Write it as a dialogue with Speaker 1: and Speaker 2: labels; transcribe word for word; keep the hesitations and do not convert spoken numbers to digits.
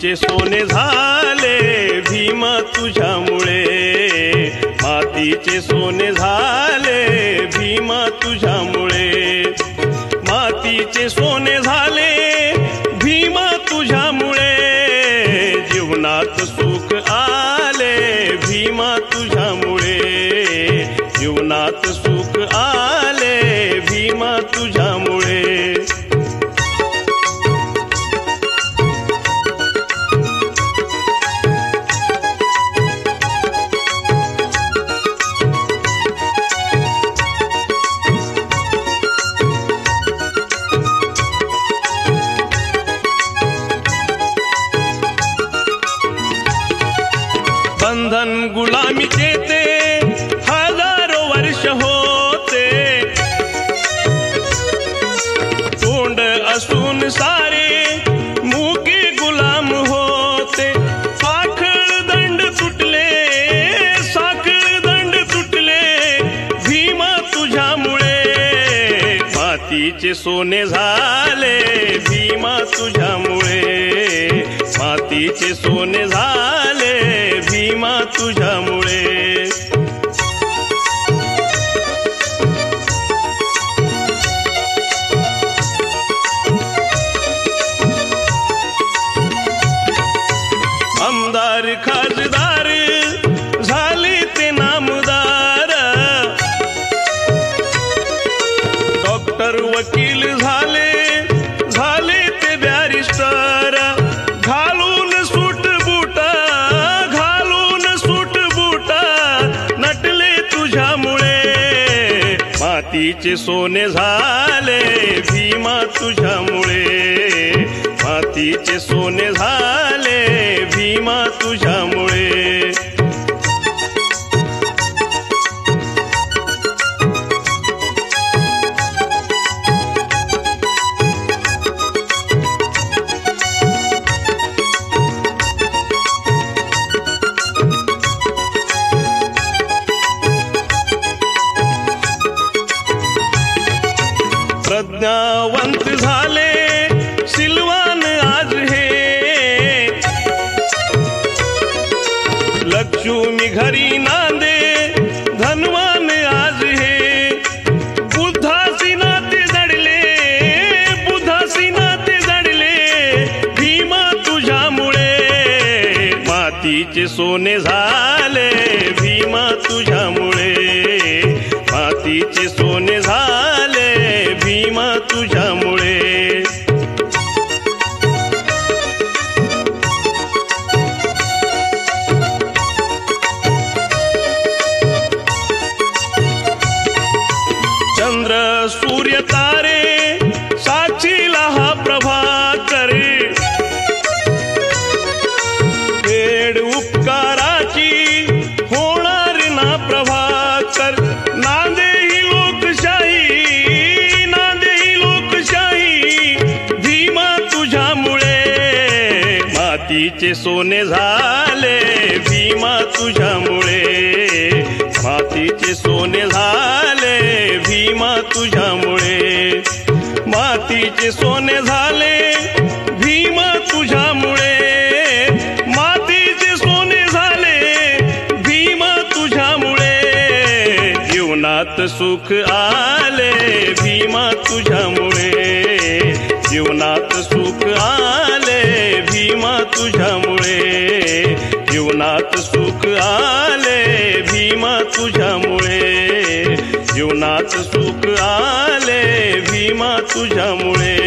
Speaker 1: मातीचे सोने झाले भीमा तुझ्यामुळे, मातीचे सोने झाले भीमा तुझ्यामुळे, मातीचे सोने झाले भीमा तुझ्यामुळे, जीवनात सुख आले भीमा तुझ्यामुळे, जीवनात सुख आले भीमा तुझ्यामुळे। बंधन गुलामीचे ते हजारो वर्ष होते, तोंड असून सारे मुके गुलाम होते, साखळ दंड तुटले साखळ दंड तुटले भीमा तुझ्यामुळे, मातीचे सोने झाले भीमा तुझ्यामुळे, मातीचे सोने झाले भीमा तुझ्यामुळे। आमदार खासदार झाले ते नामदार, डॉक्टर वकील झाले झाले ते बॅरिस्टर, घालून सूट बूटा घालून सूट बूटा नटले तुझ्यामुळे, मातीचे सोने झाले भीमा तुझ्यामुळे, मातीचे सोने झाले भीमा तुझ्यामुळे। प्रज्ञावंत झाले सिलवान आज हे, लक्ष्मी घरी नांदे धनवान आज हे, बुद्धासी नाते जडले बुद्धासी नाते जडले भीमा तुझ्यामुळे, मातीचे सोने झाले भीमा तुझ्यामुळे, मातीचे सोने झाले भीमा तुझ्यामुळे। चंद्र सूर्य तारे साक्षीला हा प्रभाकर, फेड उपकाराची होणार ना प्रभाकर, नांदे ही लोकशाही नांदे ही लोकशाही भीमा तुझ्यामुळे, मातीचे सोने झाले भीमा तुझ्यामुळे, मातीचे सोने झाले भीमा तुझ्यामुळे, मातीचे सोने झाले भीमा तुझ्यामुळे, मातीचे सोने झाले भीमा तुझ्यामुळे, जीवनात सुख आले भीमा तुझ्यामुळे, जीवनात सुख आले भीमा तुझ्यामुळे, जीवनात सुख आले भीमा तुझ्यामुळे, जीवनात सुख आले भीमा तुझ्यामुळे।